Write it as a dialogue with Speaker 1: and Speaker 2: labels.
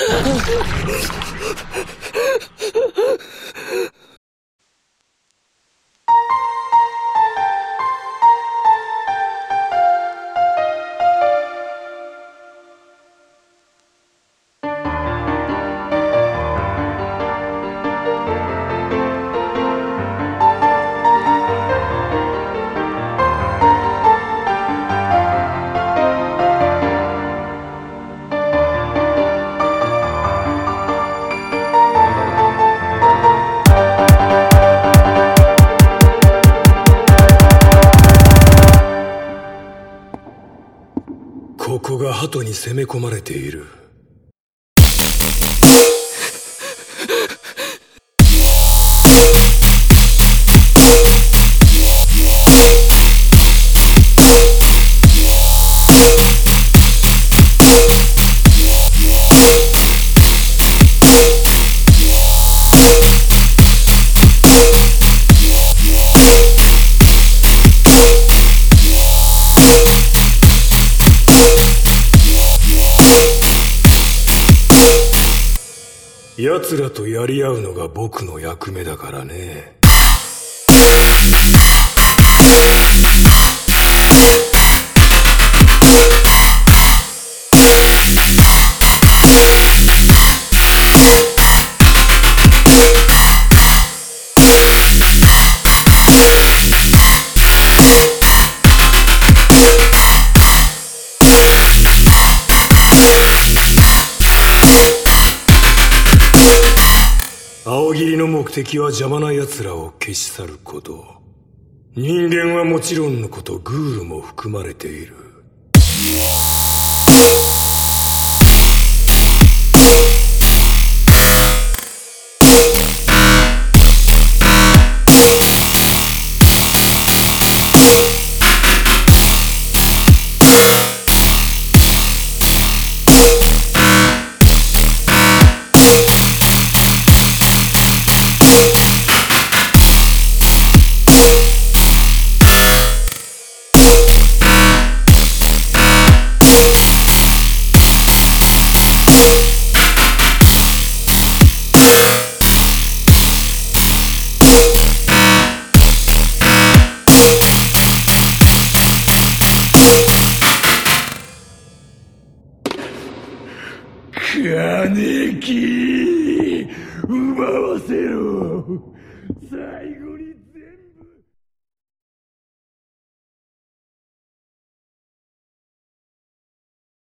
Speaker 1: ここが鳩に攻め込まれている。奴らとやり合うのが僕の役目だからね。青霧の目的は邪魔な奴らを消し去ること。人間はもちろんのことグールも含まれている。金木奪わせろ。